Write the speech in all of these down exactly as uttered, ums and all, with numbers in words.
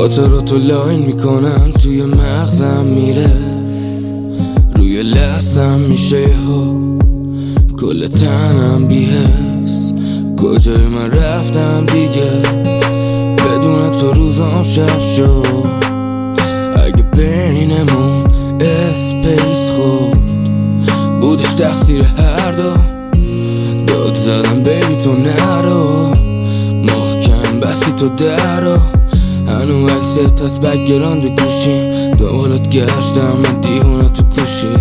خاطراتو لاین میکنم توی مغزم میره، روی لحظم میشه ها کل تنم بیهست. کجای من رفتم دیگه بدون تو روزام شب شد. اگه بینمون اسپیس خود بودش تقصیر هر دو، داد زدم بیبی تو نرو، محکم بستی تو درو. هنو عکست هست بگراند گوشیم، دنبالت گشتم من دیوونه تو کوشی.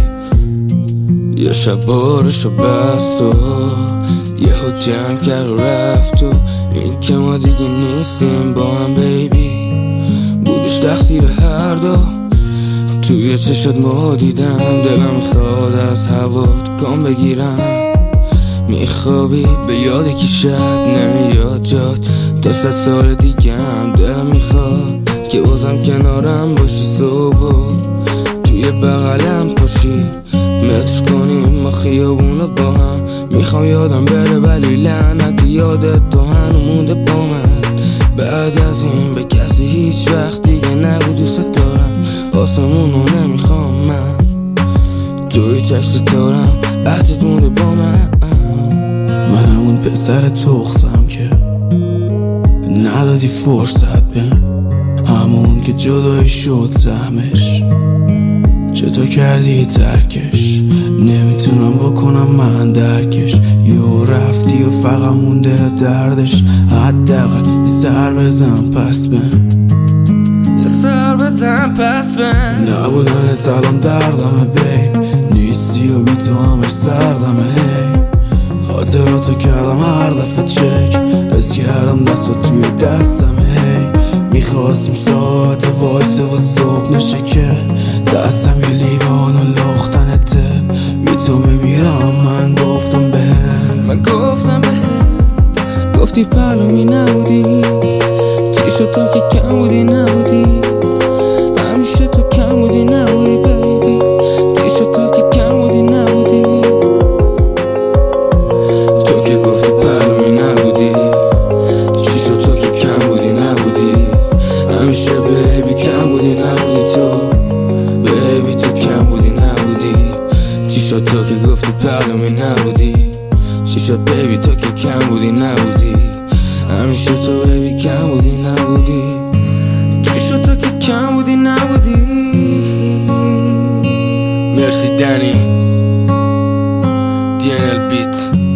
یه شب بارشو بست و یه ها جمع کرد و رفت و این که ما دیگه نیستیم با هم بیبی بودش تقصیر هر دو. توی چشات ما دیدم دلم میخواد از هوات کام بگیرم. میخوابی به یاد که شب نمیاد جات، تا صد سال دیگه هم دلم میخواد که بازم کنارم باشی صبح توی بغلم پاشی متر کنیم ما خیابونو با هم. میخوام یادم بره ولی لعنت یادت تو هنو مونده با من. بعد از این به کسی هیچ وقت دیگه نگو دوست دارم، آسمونو نمیخوام من توی چشم ستارم عهدت مونده با من. من همون پسر تخصم که ندادی فرصت بهم، همون که جدایی شد سهمش چطور کردی ترکش. نمیتونم بکنم من درکش، یو رفتی و فقط مونده دردش. حداقل یه سر بزن پس بهم، یه سر بزن پس بهم. نبودنت الان دردمه بیب، نیستی و بی تو همش سردمه. هی خاطراتو کردم هر دفعه چک، از کردم دست و توی دستمه. هی میخواستیم ساعت وایسه و صبح نشه که دستم یه لیوان و لختنته. بی تو میمیرم من گفتم به من گفتم به گفتی پلومی نبودی، چی شد تو که کم بودی نبودی، همیشه تو کم بودی نبودی بیبی، چی شد تو که کم بودی نبودی. تو که گفتی پلومی نبودی، چی شد تو که کم بودی نبودی، همیشه بیبی کم بودی نبودی. تو بیبی تو کم بودی نبودی، چی شد تو که گفتی پلومی نبودی، چی شد بیبی تو که کم بودی نبودی، همیشه تو بیبی کم بودی نبودی، چی شد تو که کم بودی نبودی. مرسی دنی دی ان ال بیت.